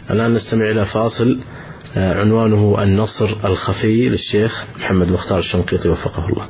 الآن نستمع إلى فاصل عنوانه النصر الخفي للشيخ محمد مختار الشنقيطي وفقه الله.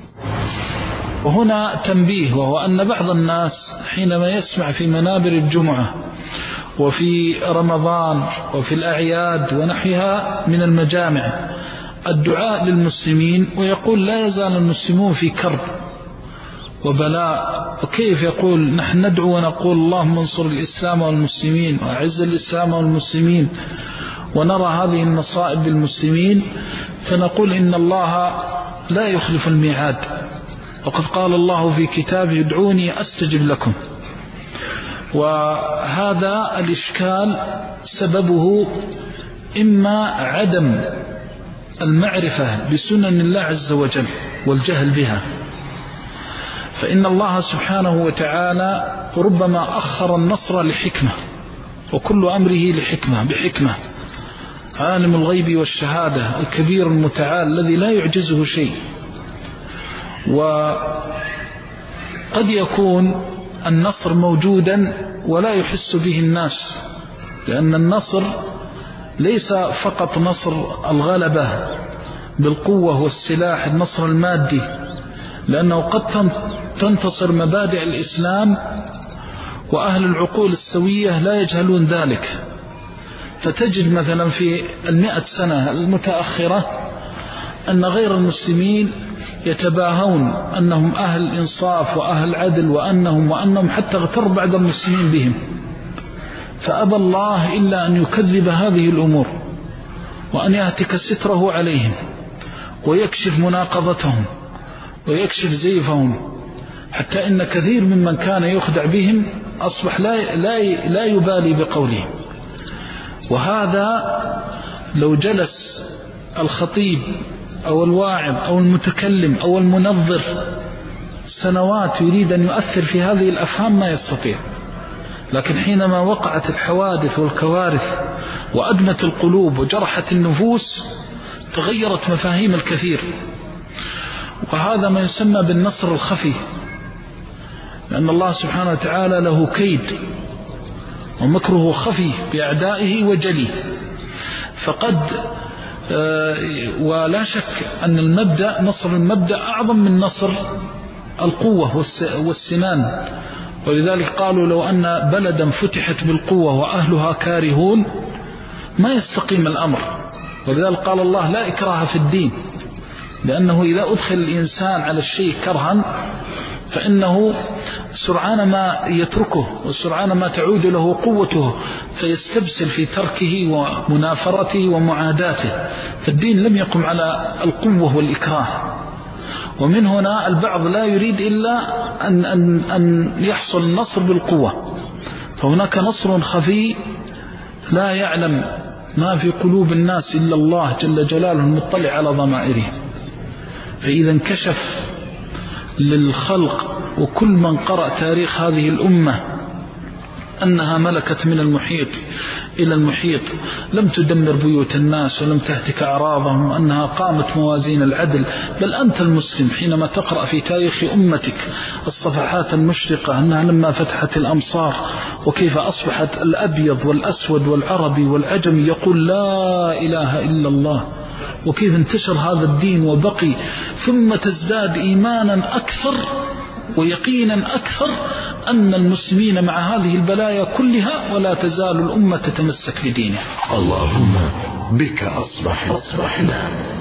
وهنا تنبيه، وهو أن بعض الناس حينما يسمع في منابر الجمعة وفي رمضان وفي الأعياد ونحوها من المجامع الدعاء للمسلمين ويقول لا يزال المسلمون في كرب وبلاء، وكيف يقول نحن ندعو ونقول اللهم انصر الإسلام والمسلمين وأعز الإسلام والمسلمين، ونرى هذه النصائب بالمسلمين فنقول إن الله لا يخلف الميعاد، وقد قال الله في كتابه ادعوني أستجب لكم. وهذا الإشكال سببه إما عدم المعرفة بسنن الله عز وجل والجهل بها، فإن الله سبحانه وتعالى ربما أخر النصر لحكمة، وكل أمره لحكمة بحكمة، عالم الغيب والشهادة الكبير المتعال الذي لا يعجزه شيء. وقد يكون النصر موجودا ولا يحس به الناس، لأن النصر ليس فقط نصر الغلبة بالقوة والسلاح، النصر المادي، لأنه قد تنتصر مبادئ الإسلام وأهل العقول السوية لا يجهلون ذلك. فتجد مثلا في 100 سنة المتأخرة أن غير المسلمين يتباهون أنهم أهل إنصاف وأهل عدل وأنهم حتى اغتر بعض المسلمين بهم، فأبى الله إلا أن يكذب هذه الأمور وأن يهتك ستره عليهم ويكشف مناقضتهم ويكشف زيفهم، حتى إن كثير ممن كان يخدع بهم أصبح لا يبالي بقولهم. وهذا لو جلس الخطيب أو الواعظ أو المتكلم أو المنظر سنوات يريد أن يؤثر في هذه الأفهام ما يستطيع، لكن حينما وقعت الحوادث والكوارث وأدمت القلوب وجرحت النفوس تغيرت مفاهيم الكثير. وهذا ما يسمى بالنصر الخفي، لأن الله سبحانه وتعالى له كيد ومكره خفي بأعدائه وجلي. فقد ولا شك أن المبدأ نصر المبدأ أعظم من نصر القوة والسنان، ولذلك قالوا لو أن بلدا فتحت بالقوة وأهلها كارهون ما يستقيم الأمر. ولذلك قال الله لا إكراه في الدين، لأنه إذا أدخل الإنسان على الشيء كرها فإنه سرعان ما يتركه وسرعان ما تعود له قوته فيستبسل في تركه ومنافرته ومعاداته. فالدين لم يقم على القوة والإكراه. ومن هنا البعض لا يريد إلا أن يحصل النصر بالقوة، فهناك نصر خفي لا يعلم ما في قلوب الناس إلا الله جل جلاله المطلع على ضمائرهم. فإذا انكشف للخلق وكل من قرأ تاريخ هذه الأمة أنها ملكت من المحيط إلى المحيط، لم تدمر بيوت الناس ولم تهتك أعراضهم، أنها قامت موازين العدل. بل أنت المسلم حينما تقرأ في تاريخ أمتك الصفحات المشرقة أنها لما فتحت الأمصار وكيف أصبحت الأبيض والأسود والعربي والعجمي يقول لا إله إلا الله، وكيف انتشر هذا الدين وبقي، ثم تزداد إيمانا أكثر ويقينا أكثر أن المسلمين مع هذه البلايا كلها ولا تزال الأمة تتمسك بدينها. اللهم بك أصبحنا